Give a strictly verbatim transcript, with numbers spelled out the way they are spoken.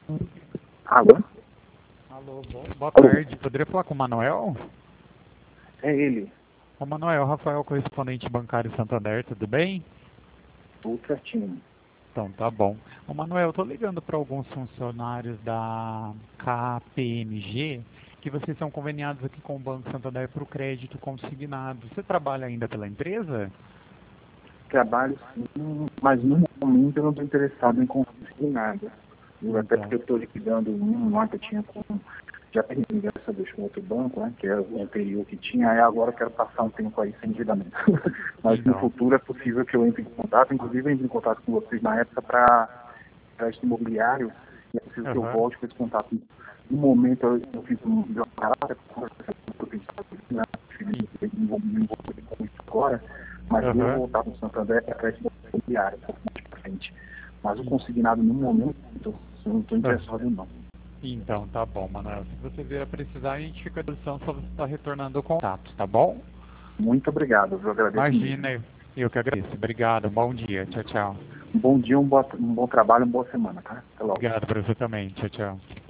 Alô? Alô, bo- boa tarde. Poderia falar com o Manuel? É ele. Ô Manuel, Rafael, correspondente bancário Santander, tudo bem? Tudo certinho. Então tá bom. Ô Manuel, eu tô ligando para alguns funcionários da K P M G que vocês são conveniados aqui com o Banco Santander para o crédito consignado. Você trabalha ainda pela empresa? Trabalho sim, mas no momento eu não estou interessado em conseguir nada. Eu, até Então, porque eu estou liquidando um lá que eu tinha com. Já terminei dessa vez com outro banco, né? Que é o anterior que tinha, aí agora eu quero passar um tempo aí sem endividamento. Mas no então, futuro é possível que eu entre em contato, inclusive eu entre em contato com vocês na época para crédito imobiliário, e é possível que eu aham, volte com esse contato. No momento eu, eu fiz um de uma parada, eu pensava, né? en- Não me envolver com isso agora, mas eu vou aham, voltar para o Santander para crédito imobiliário, um pouco mais para frente. Mas o en- consignado no momento, eu não estou ah, interessado não. então tá bom, Manuel. Se você vier a precisar, a gente fica à disposição, só você está retornando o contato, tá bom? Muito obrigado, eu agradeço mesmo. Imagina, eu que agradeço. Obrigado, bom dia. Tchau, tchau. Um bom dia, um bom, um bom trabalho, uma boa semana, tá? Até logo. Obrigado para você também. Tchau, tchau.